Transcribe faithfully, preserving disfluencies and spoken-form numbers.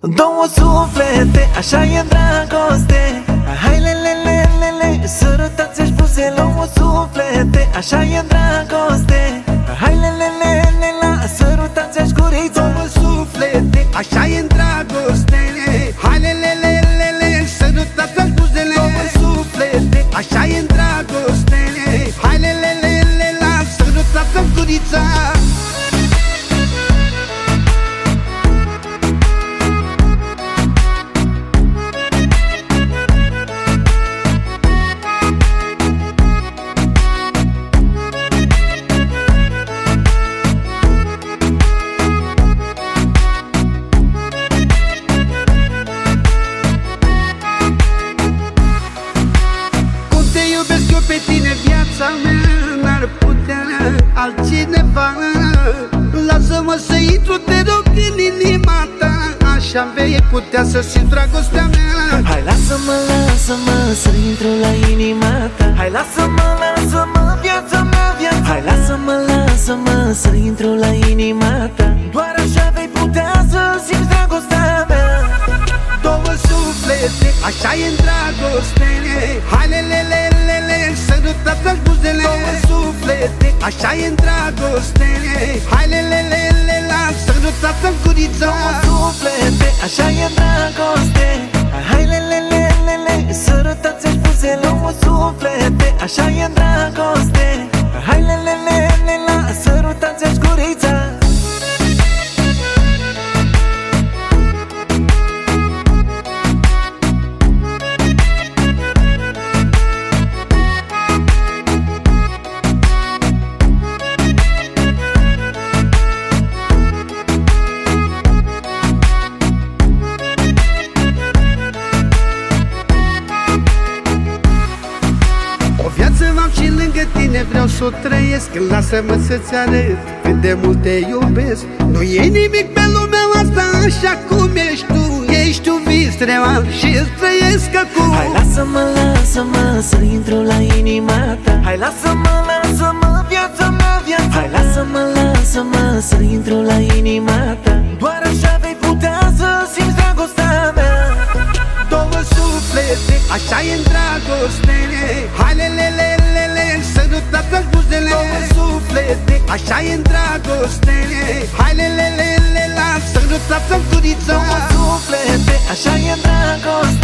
Două suflete, așa e dragoste. Hai lelelelele, sărutați-și buzele. Două suflete, așa e dragoste. Hai lelelelele, sărutați-și gurița. Două suflete, așa e dragoste. Hai lelelelele, sărutați-și buzele. Două suflete, așa e dragoste. Hai lelelelele, sărutați-și gurița. Pe tine viața mea n-ar putea altcineva. Lasă-mă să intru, te rog, în inima ta. Așa vei putea să simți dragostea mea. Hai lasă-mă, lasă-mă să intru la inima ta. Hai lasă-mă, lasă-mă, viața mea, viața. Hai lasă-mă, lasă-mă să intru la inima ta. Doar așa vei putea să simți dragostea mea. Două suflete, așa e dragoste. Hai lelelelele, sărutați-și buzele. Două suflete, așa e dragoste. Hai lelelelele, sărutați-și gurița. Două suflete, așa e dragoste. Hai lelelelele, sărutați-și buzele. Două suflete, așa e dragoste. Hai lelelelele, sărutați-și gurița. Și lângă tine vreau să o trăiesc. Lasă-mă să-ți arăt cât de mult te iubesc. Nu e nimic pe lumea asta așa cum ești tu. Ești tu vis real și îți trăiesc acum. Hai lasă-mă, lasă-mă să intru la inima ta. Hai lasă-mă, lasă-mă, viața mea, viața. Hai lasă-mă, lasă-mă să intru la inima ta. Doar așa vei putea să simți dragostea mea. Două suflete, așa e dragoste. Hai lelelelele, sărutați-și buzele. Două suflete, așa e dragoste. Hai lelelelele, sărutați-și gurița. Două suflete, așa e dragoste.